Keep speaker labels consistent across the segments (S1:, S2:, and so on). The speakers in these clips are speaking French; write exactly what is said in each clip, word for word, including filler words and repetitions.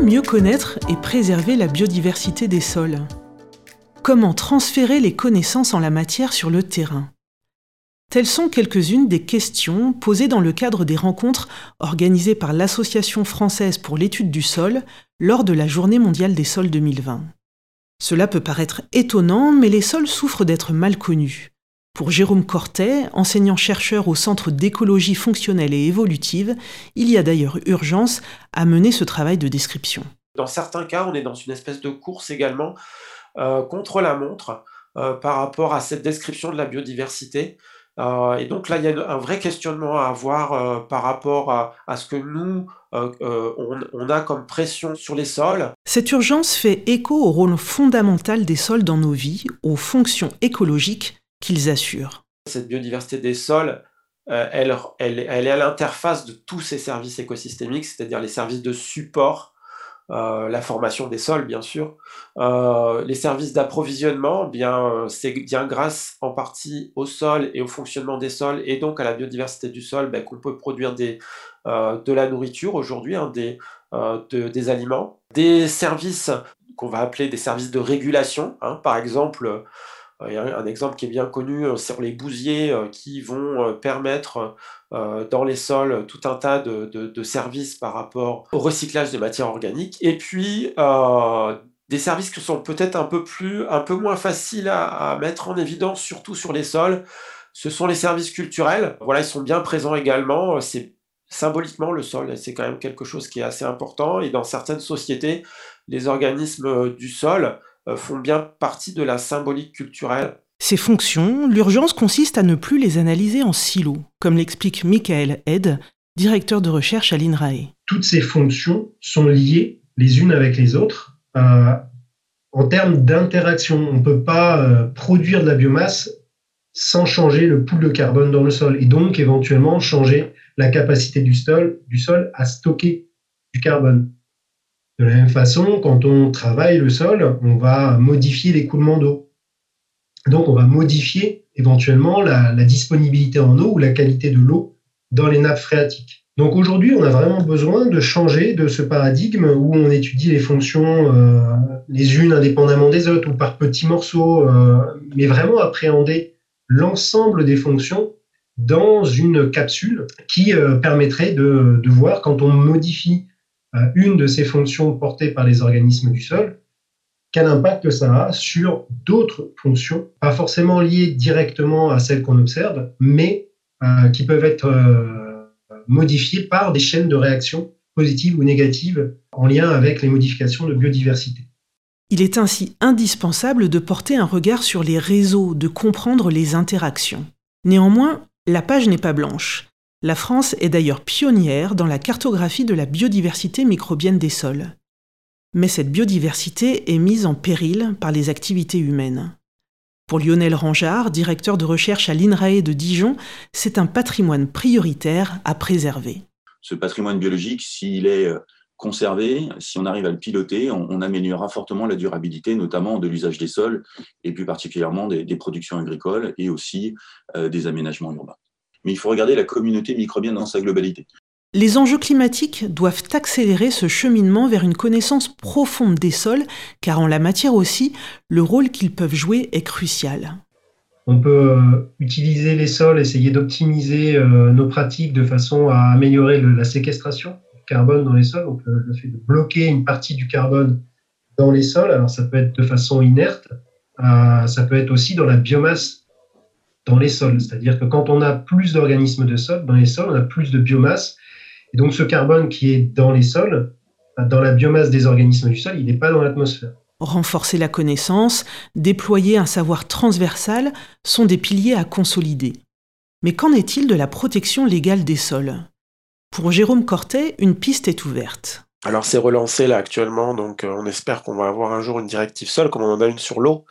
S1: mieux connaître et préserver la biodiversité des sols ? Comment transférer les connaissances en la matière sur le terrain ? Telles sont quelques-unes des questions posées dans le cadre des rencontres organisées par l'Association française pour l'étude du sol lors de la Journée mondiale des sols deux mille vingt. Cela peut paraître étonnant, mais les sols souffrent d'être mal connus. Pour Jérôme Cortet, enseignant-chercheur au Centre d'écologie fonctionnelle et évolutive, il y a d'ailleurs urgence à mener ce travail de description.
S2: Dans certains cas, on est dans une espèce de course également euh, contre la montre euh, par rapport à cette description de la biodiversité. Euh, et donc là, il y a un vrai questionnement à avoir euh, par rapport à, à ce que nous, euh, euh, on, on a comme pression sur les sols.
S1: Cette urgence fait écho au rôle fondamental des sols dans nos vies, aux fonctions écologiques qu'ils assurent.
S2: Cette biodiversité des sols, euh, elle, elle, elle est à l'interface de tous ces services écosystémiques, c'est-à-dire les services de support, Euh, la formation des sols, bien sûr. Euh, les services d'approvisionnement, bien, euh, c'est bien grâce en partie au sol et au fonctionnement des sols et donc à la biodiversité du sol ben, qu'on peut produire des, euh, de la nourriture aujourd'hui, hein, des, euh, de, des aliments. Des services qu'on va appeler des services de régulation, hein, par exemple. Il y a un exemple qui est bien connu euh, sur les bousiers euh, qui vont euh, permettre euh, dans les sols tout un tas de, de, de services par rapport au recyclage des matières organiques. Et puis, euh, des services qui sont peut-être un peu plus, un peu moins faciles à, à mettre en évidence, surtout sur les sols. Ce sont les services culturels. Voilà, ils sont bien présents également. C'est symboliquement le sol, c'est quand même quelque chose qui est assez important. Et dans certaines sociétés, les organismes du sol font bien partie de la symbolique culturelle.
S1: Ces fonctions, l'urgence consiste à ne plus les analyser en silos, comme l'explique Michael Hed, directeur de recherche à l'INRAE.
S3: Toutes ces fonctions sont liées les unes avec les autres. Euh, en termes d'interaction, on ne peut pas euh, produire de la biomasse sans changer le pool de carbone dans le sol et donc éventuellement changer la capacité du sol, du sol à stocker du carbone. De la même façon, quand on travaille le sol, on va modifier l'écoulement d'eau. Donc, on va modifier éventuellement la, la disponibilité en eau ou la qualité de l'eau dans les nappes phréatiques. Donc, aujourd'hui, on a vraiment besoin de changer de ce paradigme où on étudie les fonctions euh, les unes indépendamment des autres ou par petits morceaux, euh, mais vraiment appréhender l'ensemble des fonctions dans une capsule qui euh, permettrait de, de voir quand on modifie une de ces fonctions portées par les organismes du sol, quel impact ça a sur d'autres fonctions, pas forcément liées directement à celles qu'on observe, mais euh, qui peuvent être euh, modifiées par des chaînes de réaction positives ou négatives en lien avec les modifications de biodiversité.
S1: Il est ainsi indispensable de porter un regard sur les réseaux, de comprendre les interactions. Néanmoins, la page n'est pas blanche. La France est d'ailleurs pionnière dans la cartographie de la biodiversité microbienne des sols. Mais cette biodiversité est mise en péril par les activités humaines. Pour Lionel Rangeard, directeur de recherche à l'INRAE de Dijon, c'est un patrimoine prioritaire à préserver.
S4: Ce patrimoine biologique, s'il est conservé, si on arrive à le piloter, on, on améliorera fortement la durabilité, notamment de l'usage des sols, et plus particulièrement des, des productions agricoles et aussi euh, des aménagements urbains. Mais il faut regarder la communauté microbienne dans sa globalité.
S1: Les enjeux climatiques doivent accélérer ce cheminement vers une connaissance profonde des sols, car en la matière aussi, le rôle qu'ils peuvent jouer est crucial.
S3: On peut euh, utiliser les sols, essayer d'optimiser euh, nos pratiques de façon à améliorer le, la séquestration du carbone dans les sols, donc le, le fait de bloquer une partie du carbone dans les sols. Alors ça peut être de façon inerte, euh, ça peut être aussi dans la biomasse dans les sols, c'est-à-dire que quand on a plus d'organismes de sol dans les sols, on a plus de biomasse, et donc ce carbone qui est dans les sols, dans la biomasse des organismes du sol, il n'est pas dans l'atmosphère.
S1: Renforcer la connaissance, déployer un savoir transversal sont des piliers à consolider. Mais qu'en est-il de la protection légale des sols ? Pour Jérôme Cortet, une piste est ouverte.
S2: Alors c'est relancé là actuellement, donc euh, on espère qu'on va avoir un jour une directive sol, comme on en a une sur l'eau.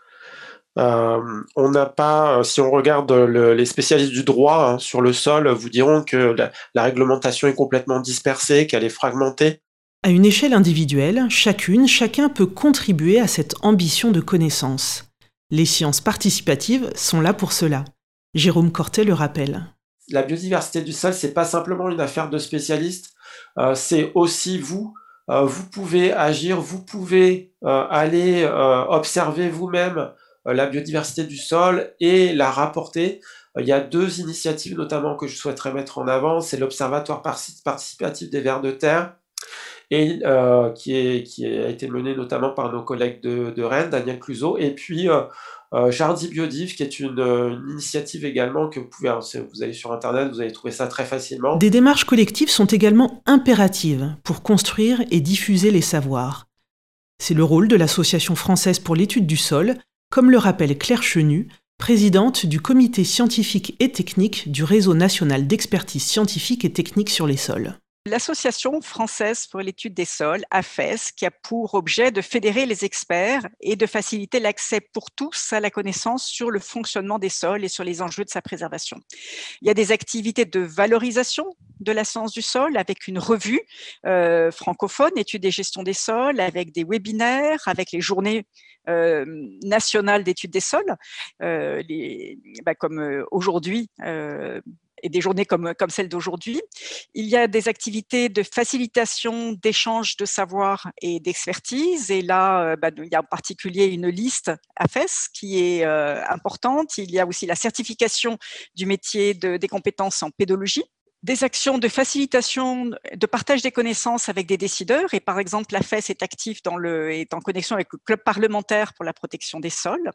S2: Euh, on n'a pas, si on regarde le, les spécialistes du droit hein, sur le sol, vous diront que la, la réglementation est complètement dispersée, qu'elle est fragmentée.
S1: À une échelle individuelle, chacune, chacun peut contribuer à cette ambition de connaissance. Les sciences participatives sont là pour cela. Jérôme Cortet le rappelle.
S2: La biodiversité du sol, c'est pas simplement une affaire de spécialistes, euh, c'est aussi vous, Euh, vous pouvez agir, vous pouvez euh, aller euh, observer vous-même euh, la biodiversité du sol et la rapporter. Euh, il y a deux initiatives notamment que je souhaiterais mettre en avant. C'est l'Observatoire participatif des vers de terre, et euh, qui, est, qui a été menée notamment par nos collègues de, de Rennes, Daniel Cluzot, et puis euh, euh, Jardi Biodiv, qui est une, une initiative également que vous pouvez, alors, vous allez sur Internet, vous allez trouver ça très facilement.
S1: Des démarches collectives sont également impératives pour construire et diffuser les savoirs. C'est le rôle de l'Association française pour l'étude du sol, comme le rappelle Claire Chenu, présidente du comité scientifique et technique du Réseau national d'expertise scientifique et technique sur les sols.
S5: L'Association française pour l'étude des sols, A F E S, qui a pour objet de fédérer les experts et de faciliter l'accès pour tous à la connaissance sur le fonctionnement des sols et sur les enjeux de sa préservation. Il y a des activités de valorisation de la science du sol avec une revue euh, francophone, études et gestion des sols, avec des webinaires, avec les journées euh, nationales d'études des sols, euh, les, bah, comme euh, aujourd'hui, euh, et des journées comme, comme celle d'aujourd'hui. Il y a des activités de facilitation d'échange de savoir et d'expertise. Et là, bah, il y a en particulier une liste A F E S qui est euh, importante. Il y a aussi la certification du métier de, des compétences en pédologie. Des actions de facilitation, de partage des connaissances avec des décideurs. Et par exemple, l'A F E S est actif dans le, est en connexion avec le club parlementaire pour la protection des sols.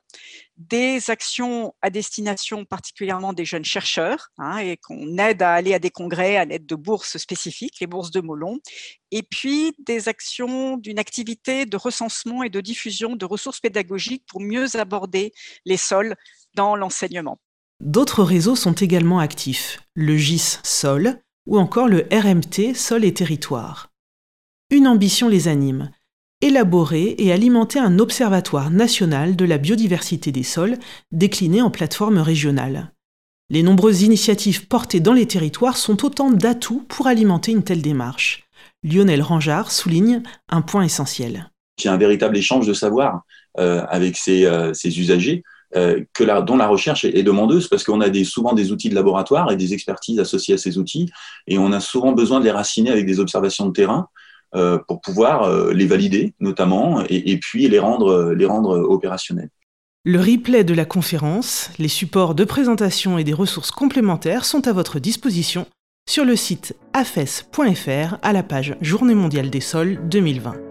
S5: Des actions à destination particulièrement des jeunes chercheurs, hein, et qu'on aide à aller à des congrès à l'aide de bourses spécifiques, les bourses de Molon. Et puis des actions d'une activité de recensement et de diffusion de ressources pédagogiques pour mieux aborder les sols dans l'enseignement.
S1: D'autres réseaux sont également actifs, le G I S Sol ou encore le R M T Sol et Territoire. Une ambition les anime, élaborer et alimenter un observatoire national de la biodiversité des sols décliné en plateforme régionale. Les nombreuses initiatives portées dans les territoires sont autant d'atouts pour alimenter une telle démarche. Lionel Rangeard souligne un point essentiel.
S4: Il y a un véritable échange de savoir euh, avec ces, euh, ces usagers. Euh, que la, dont la recherche est, est demandeuse parce qu'on a des, souvent des outils de laboratoire et des expertises associées à ces outils et on a souvent besoin de les raciner avec des observations de terrain euh, pour pouvoir euh, les valider notamment et, et puis les rendre, les rendre opérationnels.
S1: Le replay de la conférence, les supports de présentation et des ressources complémentaires sont à votre disposition sur le site afes point f r à la page Journée mondiale des sols deux mille vingt.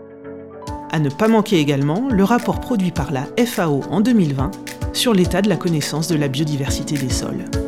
S1: À ne pas manquer également le rapport produit par la F A O en deux mille vingt sur l'état de la connaissance de la biodiversité des sols.